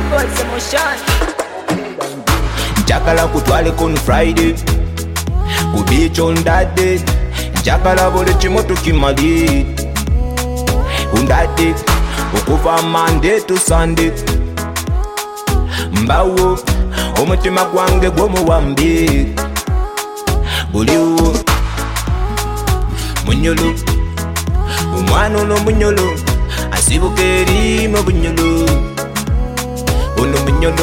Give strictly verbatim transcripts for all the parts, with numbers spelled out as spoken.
Boys emotion. Njagala kutwale on Friday, ku beach on that day. Njagala bole chimoto kimali, on that day. Okuva Monday to Sunday. Mbawo, omutima gwange gw'omuwambi. Buliwo, munyolo, omwana ono munyolo, asibuka eri mu bunyolo. Ono munyolo,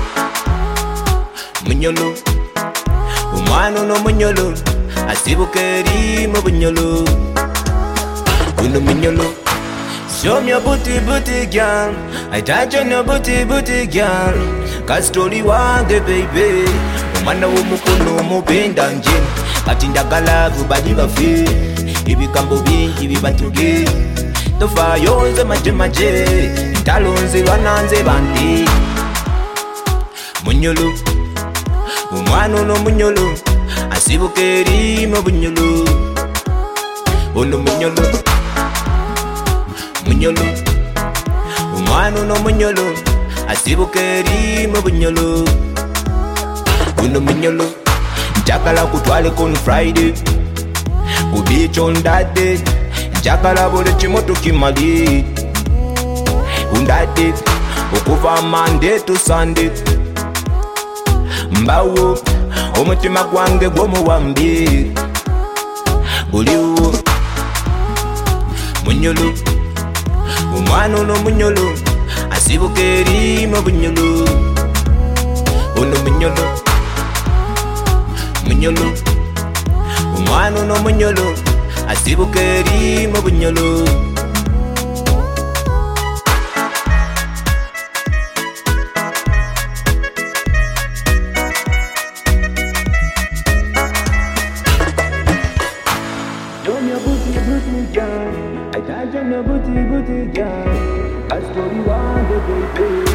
munyolo, omwana ono munyolo, asibuka eri mu bunyolo. Ono munyolo. Show me your booty, booty, girl. I touch on your booty, booty, girl. Cause story wange, baby. Umana wumukono mupenda nje. Kati ndagala bali bafe. Ibikambo bingi bibatuge. Tofa yonze maje maje. Talonze bananze bandi. Munyolo, umwana no munyolo. Asibuka eri mu bunyolo. Ono munyolo. Munyolo, umwana no munyolo, asibuka eri mu bunyolo. Uno munyolo, njagala kutwale on Friday, ku beach on that day. Njagala bole chimoto kimali, on that day. Okuva Monday to Sunday. Mbawo, omutima gwange gw'omuwambi. Buliwo, munyolo, umwana ono munyolo, asibuka eri mu bunyolo. Ono munyolo, munyolo, umwana ono munyolo, asibuka eri mu bunyolo. Show me your booty, booty, girl. I touch on your booty, booty, girl. I story one, baby.